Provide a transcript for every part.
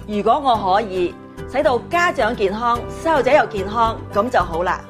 如果我可以使到家長健康，細路仔又健康，咁就好啦。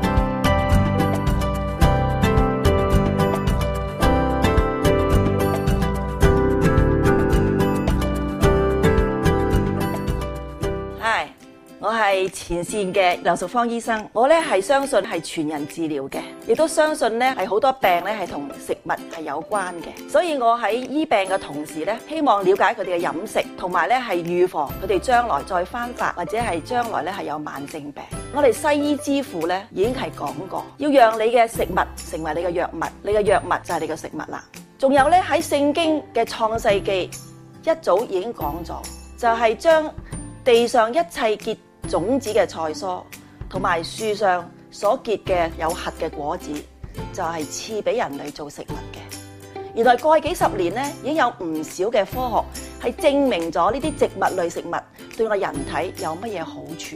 我係前線嘅梁淑芳醫生，我咧係相信係全人治療嘅，亦都相信咧係好多病咧係同食物係有關嘅，所以我喺醫病嘅同時咧，希望了解佢哋嘅飲食，同埋咧係預防佢哋將來再翻發，或者係將來咧係有慢性病。我哋西醫之父咧已經係講過，要讓你嘅食物成為你嘅藥物，你嘅藥物就係你嘅食物啦。仲有咧喺聖經嘅創世記一早已經講咗，就係將地上一切結種子嘅菜蔬，同埋樹上所結嘅有核嘅果子，就係賜俾人類做食物嘅。原來過去幾十年咧，已經有唔少嘅科學係證明咗呢啲植物類食物對我人體有乜嘢好處。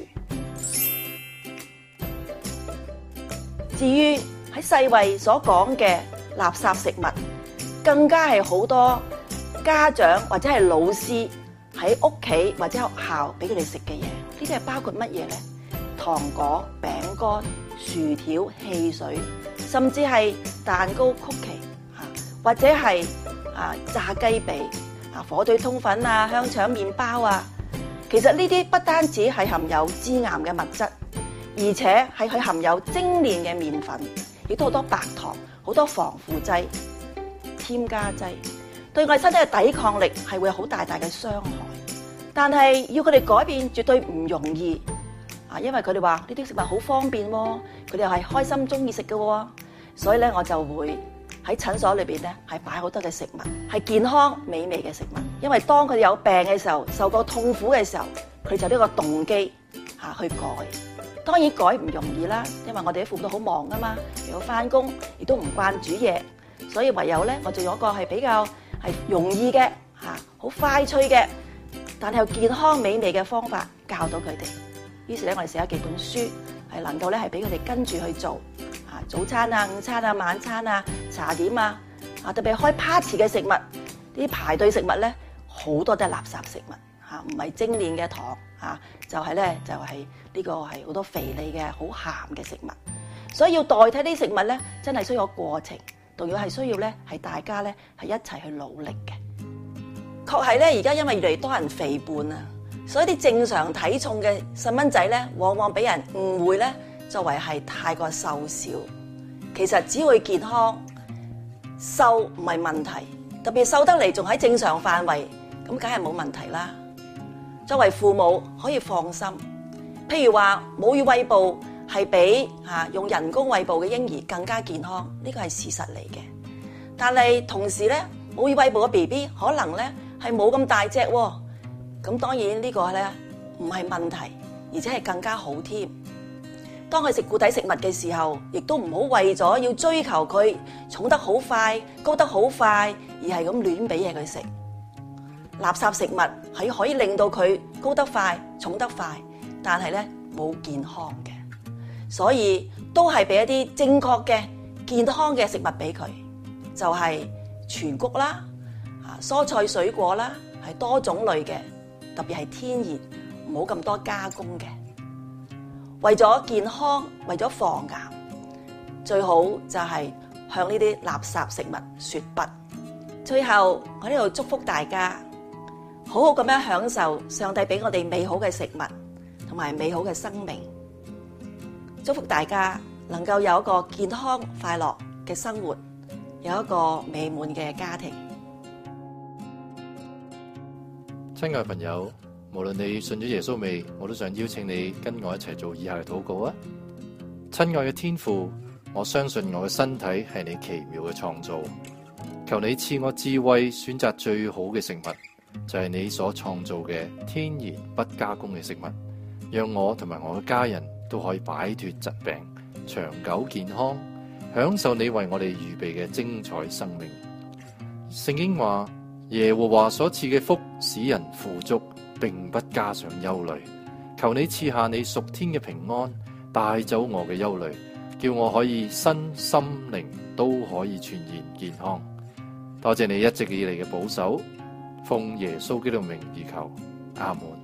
至於喺世衛所講嘅垃圾食物，更加係好多家長或者係老師喺屋企或者學校俾佢哋食嘅嘢。呢啲係包括乜嘢咧？糖果、餅乾、薯條、汽水，甚至係蛋糕、曲奇或者係炸雞髀、火腿通粉啊、香腸麵包啊。其實呢啲不單止係含有致癌嘅物質，而且係佢含有精煉嘅麵粉，亦都好多白糖、好多防腐劑、添加劑，對我哋身體嘅抵抗力係會有好大嘅傷害。但係要佢哋改變絕對唔容易因為佢哋話呢啲食物好方便喎，佢哋又係開心中意食嘅喎，所以咧我就會喺診所裏邊咧係擺好多嘅食物，係健康美味嘅食物。因為當佢哋有病嘅時候，受過痛苦嘅時候，佢就呢個動機去改。當然改唔容易啦，因為我哋啲父母都好忙啊嘛，又要翻工，亦都唔慣煮嘢，所以唯有咧我就用一個係比較係容易嘅好快脆嘅，但係又健康美味嘅方法教到佢哋。於是咧，我哋寫咗幾本書，係能夠咧係俾佢哋跟住去做早餐啊、午餐啊、晚餐啊、茶點啊，特別係開 party 嘅食物，啲排隊食物咧好多都係垃圾食物唔係精煉嘅糖就係呢個係好多肥膩嘅好鹹嘅食物，所以要代替啲食物咧，真係需要個過程，仲要係需要咧係大家咧係一齊去努力嘅。確係咧，而家因為越嚟越多人肥胖啊，所以啲正常體重嘅細蚊仔咧，往往俾人誤會咧，作為係太過瘦小。其實只要佢健康，瘦唔係問題，特別瘦得嚟仲喺正常範圍，咁梗係冇問題啦。作為父母可以放心，譬如話母乳餵哺係比用人工餵哺嘅嬰兒更加健康，呢個係事實嚟嘅。但係同時咧，母乳餵哺嘅 BB 可能咧係冇咁大隻喎，咁當然呢個咧唔係問題，而且係更加好添。當佢食固體食物嘅時候，亦都唔好為咗要追求佢重得好快、高得好快，而係咁亂俾嘢佢食。垃圾食物係可以令到佢高得快、重得快，但係咧冇健康嘅，所以都係俾一啲正確嘅健康嘅食物俾佢，就係全穀啦、蔬菜水果啦，係多種類嘅，特別係天然，唔好咁多加工嘅。為咗健康，為咗防癌，最好就係向呢啲垃圾食物說不。最後我呢度祝福大家，好好咁樣享受上帝俾我哋美好嘅食物同埋美好嘅生命。祝福大家能夠有一個健康快樂嘅生活，有一個美滿嘅家庭。 親愛嘅朋友，無論你信咗耶穌未，我都想邀請你跟我一齊做以下嘅禱告啊！親愛嘅天父，我相信我嘅身體係你奇妙嘅創造，求你賜我智慧，選擇最好嘅食物，就係你所創造嘅天然不加工嘅食物，讓我同埋我嘅家人都可以擺脫疾病，長久健康，享受你為我哋預備嘅精彩生命。聖經話，耶和華所賜嘅福使人富足，並不加上憂慮。求你賜下你屬天嘅平安，帶走我嘅憂慮，叫我可以身心靈都可以全然健康。多謝你一直以嚟嘅保守，奉耶穌基督名而求，阿門。